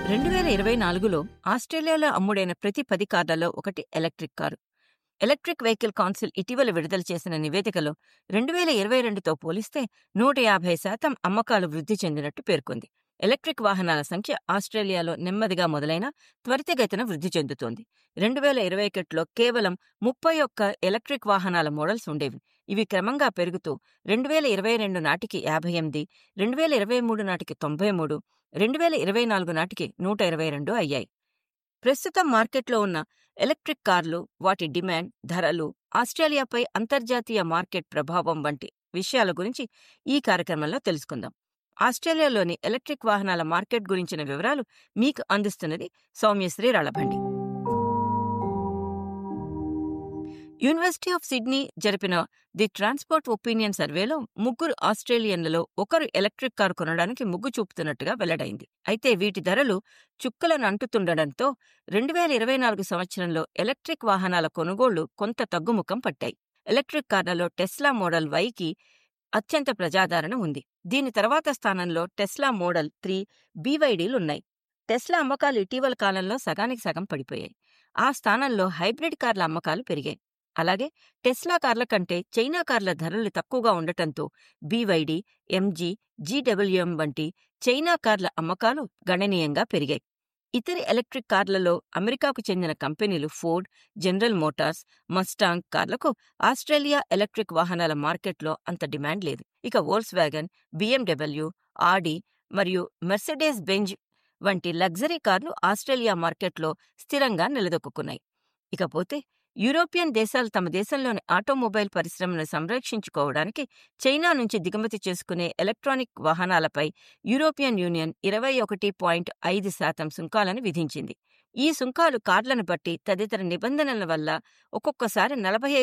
2024లో ఆస్ట్రేలియాలో అమ్ముడైన ప్రతి 10 కార్లలో ఒకటి electric car. Electric vehicle council ఇటీవల విడుదల చేసిన నివేదికలో 2022తో పోలిస్తే 150% అమ్మకాలు వృద్ధి చెందినట్టు పేర్కొంది. ఎలక్ట్రిక్ వాహనాల సంఖ్య ఆస్ట్రేలియాలో నెమ్మదిగా మొదలైన త్వరితగతిన వృద్ధి చెందుతోంది. 2021లో కేవలం 31 ఎలక్ట్రిక్ వాహనాల మోడల్స్ ఉండేవి. ఇవి క్రమంగా పెరుగుతూ 2022 నాటికి 58, 2023 నాటికి 93, 2024 నాటికి 122 అయ్యాయి. ప్రస్తుతం మార్కెట్లో ఉన్న ఎలక్ట్రిక్ కార్లు, వాటి డిమాండ్, ధరలు, ఆస్ట్రేలియాపై అంతర్జాతీయ మార్కెట్ ప్రభావం వంటి విషయాల గురించి ఈ కార్యక్రమంలో తెలుసుకుందాం. ఆస్ట్రేలియాలోని ఎలక్ట్రిక్ వాహనాల మార్కెట్ గురించిన వివరాలు మీకు అందిస్తున్నది Soumyasri Ralabhandi. University of Sydney జరిపిన ది ట్రాన్స్పోర్ట్ ఒపీనియన్ సర్వేలో 3 ఆస్ట్రేలియన్లలో ఒకరు ఎలక్ట్రిక్ కారు కొనడానికి మొగ్గు చూపుతున్నట్టుగా వెల్లడైంది. అయితే వీటి ధరలు చుక్కలను అంటుతుండటంతో 2024 సంవత్సరంలో ఎలక్ట్రిక్ వాహనాల కొనుగోళ్లు కొంత తగ్గుముఖం పట్టాయి. ఎలక్ట్రిక్ కార్లలో టెస్లా మోడల్ వైకి అత్యంత ప్రజాదరణ ఉంది. దీని తర్వాత స్థానంలో టెస్లా మోడల్ 3 BYDలున్నాయి. టెస్లా అమ్మకాలు ఇటీవల కాలంలో సగానికి సగం పడిపోయాయి. ఆ స్థానంలో హైబ్రిడ్ కార్ల అమ్మకాలు పెరిగాయి. అలాగే టెస్లా కార్ల కంటే చైనా కార్ల ధరలు తక్కువగా ఉండటంతో BYD, MG, GWM వంటి చైనా కార్ల అమ్మకాలు గణనీయంగా పెరిగాయి. ఇతర ఎలక్ట్రిక్ కార్లలో అమెరికాకు చెందిన కంపెనీలు ఫోర్డ్, జనరల్ మోటార్స్, మస్టాంగ్ కార్లకు ఆస్ట్రేలియా ఎలక్ట్రిక్ వాహనాల మార్కెట్లో అంత డిమాండ్ లేదు. ఇక వోల్క్స్వ్యాగన్, BMW, ఆడి మరియు మెర్సిడెస్ బెంజ్ వంటి లగ్జరీ కార్లు ఆస్ట్రేలియా మార్కెట్లో స్థిరంగా నిలదొక్కున్నాయి. ఇకపోతే యూరోపియన్ దేశాలు తమ దేశంలోని ఆటోమొబైల్ పరిశ్రమను సంరక్షించుకోవడానికి చైనా నుంచి దిగుమతి చేసుకునే ఎలక్ట్రానిక్ వాహనాలపై యూరోపియన్ యూనియన్ 21.5% సుంకాలను విధించింది. ఈ సుంకాలు కార్లను బట్టి తదితర నిబంధనల వల్ల ఒక్కొక్కసారి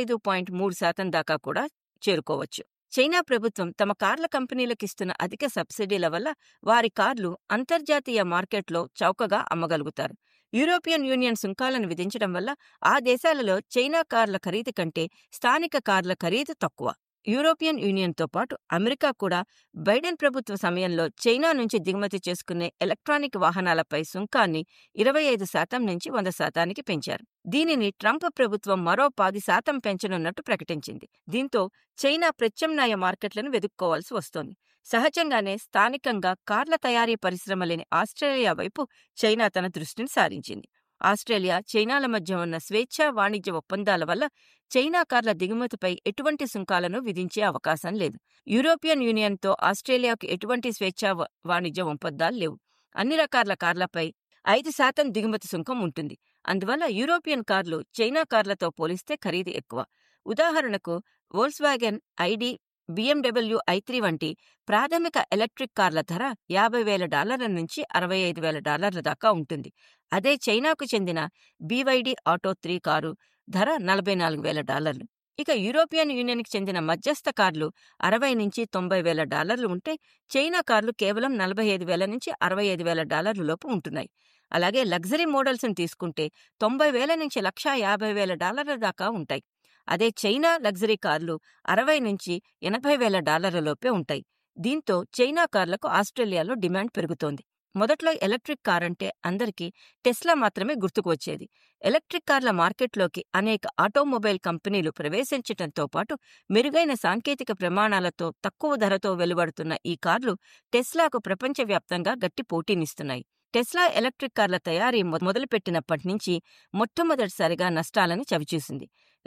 45.3% దాకా కూడా చేరుకోవచ్చు. చైనా ప్రభుత్వం తమ కార్ల కంపెనీలకిస్తున్న అధిక సబ్సిడీల వల్ల వారి కార్లు అంతర్జాతీయ మార్కెట్లో చౌకగా అమ్మగలుగుతారు. యూరోపియన్ యూనియన్ సుంకాలను విధించడం వల్ల ఆ దేశాలలో చైనా కార్ల ఖరీదు కంటే స్థానిక కార్ల ఖరీదు తక్కువ. యూరోపియన్ యూనియన్తో పాటు అమెరికా కూడా బైడెన్ ప్రభుత్వ సమయంలో చైనా నుంచి దిగుమతి చేసుకునే ఎలక్ట్రానిక్ వాహనాలపై సుంకాన్ని 25% నుంచి 100%కి పెంచారు. దీనిని ట్రంప్ ప్రభుత్వం మరో 10% పెంచనున్నట్టు ప్రకటించింది. దీంతో చైనా ప్రత్యామ్నాయ మార్కెట్లను వెదుక్కోవాల్సి వస్తోంది. సహజంగానే స్థానికంగా కార్ల తయారీ పరిశ్రమ లేని ఆస్ట్రేలియా వైపు చైనా తన దృష్టిని సారించింది. ఆస్ట్రేలియా, చైనాల మధ్య ఉన్న స్వేచ్ఛా వాణిజ్య ఒప్పందాల వల్ల చైనా కార్ల దిగుమతిపై ఎటువంటి సుంకాలను విధించే అవకాశం లేదు. యూరోపియన్ యూనియన్తో ఆస్ట్రేలియాకు ఎటువంటి స్వేచ్ఛా వాణిజ్య ఒప్పందాలు లేవు. అన్ని రకాల కార్లపై 5% దిగుమతి సుంకం ఉంటుంది. అందువల్ల యూరోపియన్ కార్లు చైనా కార్లతో పోలిస్తే ఖరీదు ఎక్కువ. ఉదాహరణకు వోల్క్స్వ్యాగన్ ఐడి, BMW i3 వంటి ప్రాథమిక ఎలక్ట్రిక్ కార్ల ధర $50,000 నుంచి $65,000 దాకా ఉంటుంది. అదే చైనాకు చెందిన BYD ఆటో 3 కారు ధర $44,000. ఇక యూరోపియన్ యూనియన్కి చెందిన మధ్యస్థ కార్లు $60,000 నుంచి $90,000 ఉంటే చైనా కార్లు కేవలం $45,000 నుంచి $65,000 లోపు ఉంటున్నాయి. అలాగే లగ్జరీ మోడల్స్ను తీసుకుంటే $90,000 నుంచి $150,000 దాకా ఉంటాయి. అదే చైనా లగ్జరీ కార్లు $60,000 నుంచి $80,000 లోపే ఉంటాయి. దీంతో చైనా కార్లకు ఆస్ట్రేలియాలో డిమాండ్ పెరుగుతోంది. మొదట్లో ఎలక్ట్రిక్ కార్ అంటే అందరికీ టెస్లా మాత్రమే గుర్తుకు వచ్చేది. ఎలక్ట్రిక్ కార్ల మార్కెట్లోకి అనేక ఆటోమొబైల్ కంపెనీలు ప్రవేశించడంతో పాటు మెరుగైన సాంకేతిక ప్రమాణాలతో తక్కువ ధరతో వెలువడుతున్న ఈ కార్లు టెస్లాకు ప్రపంచవ్యాప్తంగా గట్టి పోటీనిస్తున్నాయి. టెస్లా ఎలక్ట్రిక్ కార్ల తయారీ మొదలుపెట్టినప్పటి నుంచి మొట్టమొదటిసారిగా నష్టాలను చవిచూసింది.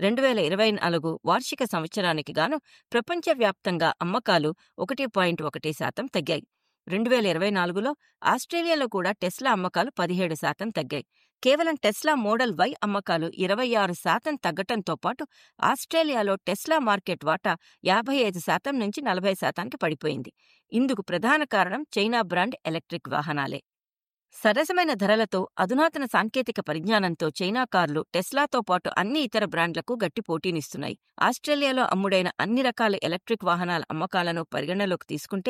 2024 వార్షిక సంవత్సరానికి గాను ప్రపంచవ్యాప్తంగా అమ్మకాలు 1.1% తగ్గాయి. 2024లో ఆస్ట్రేలియాలో కూడా టెస్లా అమ్మకాలు 17% తగ్గాయి. కేవలం టెస్లా మోడల్ Y అమ్మకాలు 26% తగ్గటంతో పాటు ఆస్ట్రేలియాలో టెస్లా మార్కెట్ వాటా 55% నుంచి 40%కి పడిపోయింది. ఇందుకు ప్రధాన కారణం చైనా బ్రాండ్ ఎలక్ట్రిక్ వాహనాలే. సరసమైన ధరలతో, అధునాతన సాంకేతిక పరిజ్ఞానంతో చైనా కార్లు టెస్లాతో పాటు అన్ని ఇతర బ్రాండ్లకు గట్టి పోటీనిస్తున్నాయి. ఆస్ట్రేలియాలో అమ్ముడైన అన్ని రకాల ఎలక్ట్రిక్ వాహనాల అమ్మకాలను పరిగణలోకి తీసుకుంటే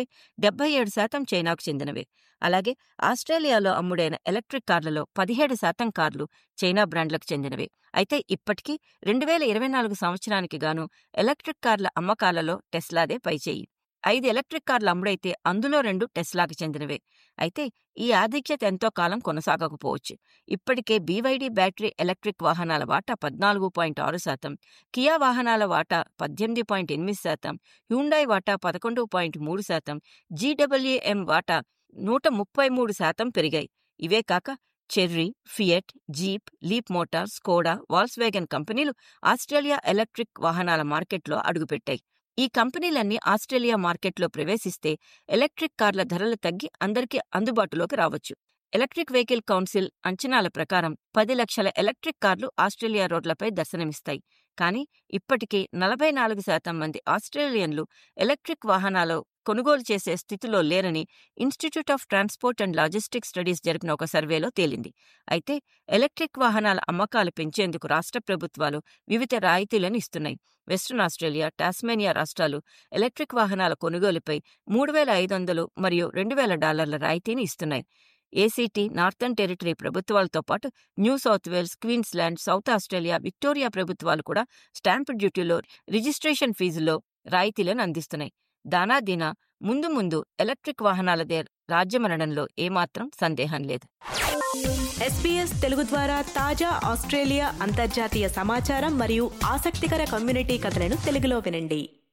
77% చైనాకు చెందినవే. అలాగే ఆస్ట్రేలియాలో అమ్ముడైన ఎలక్ట్రిక్ కార్లలో 17% కార్లు చైనా బ్రాండ్లకు చెందినవే. అయితే ఇప్పటికీ 2024 సంవత్సరానికి గాను ఎలక్ట్రిక్ కార్ల అమ్మకాలలో టెస్లాదే పైచేయి. 5 ఎలక్ట్రిక్ కార్లు అమ్ముడైతే అందులో 2 టెస్లాకి చెందినవే. అయితే ఈ ఆధిక్యత ఎంతో కాలం కొనసాగకపోవచ్చు. ఇప్పటికే బీవైడీ బ్యాటరీ ఎలక్ట్రిక్ వాహనాల వాటా 14.6%, కియా వాహనాల వాటా 18.8%, హ్యుండాయ్ వాటా 11.3%, జీడబ్ల్యూఎం వాటా 133% పెరిగాయి. ఇవే కాక Chery, Fiat, Jeep, Leap Motor, Skoda, Volkswagen కంపెనీలు ఆస్ట్రేలియా ఎలక్ట్రిక్ వాహనాల మార్కెట్లో అడుగుపెట్టాయి. ఈ కంపెనీలన్నీ ఆస్ట్రేలియా మార్కెట్లో ప్రవేశిస్తే ఎలక్ట్రిక్ కార్ల ధరలు తగ్గి అందరికీ అందుబాటులోకి రావచ్చు. ఎలక్ట్రిక్ వెహికల్ కౌన్సిల్ అంచనాల ప్రకారం 10 లక్షల ఎలక్ట్రిక్ కార్లు ఆస్ట్రేలియా రోడ్లపై దర్శనమిస్తాయి. కానీ ఇప్పటికే 44% మంది ఆస్ట్రేలియన్లు ఎలక్ట్రిక్ వాహనాలు కొనుగోలు చేసే స్థితిలో లేరని institute of transport and logistics studies జరిపిన ఒక సర్వేలో తేలింది. అయితే ఎలక్ట్రిక్ వాహనాల అమ్మకాలు పెంచేందుకు రాష్ట్ర ప్రభుత్వాలు వివిధ రాయితీలను ఇస్తున్నాయి. వెస్ట్రన్ ఆస్ట్రేలియా, టాస్మేనియా రాష్ట్రాలు ఎలక్ట్రిక్ వాహనాల కొనుగోలుపై $3,500 మరియు $2,000 రాయితీని ఇస్తున్నాయి. ఏసీటీ, నార్థన్ టెరిటరీ ప్రభుత్వాలతో పాటు New South Wales, Queensland, South Australia, Victoria ప్రభుత్వాలు కూడా స్టాంపు డ్యూటీలో, రిజిస్ట్రేషన్ ఫీజుల్లో రాయితీలను అందిస్తున్నాయి. దానాదీనా ముందు ఎలక్ట్రిక్ వాహనాలదే రాజ్యమనడంలో ఏమాత్రం సందేహం లేదు. SBS తెలుగు ద్వారా తాజా ఆస్ట్రేలియా, అంతర్జాతీయ సమాచారం మరియు ఆసక్తికర కమ్యూనిటీ కథలను తెలుగులో వినండి.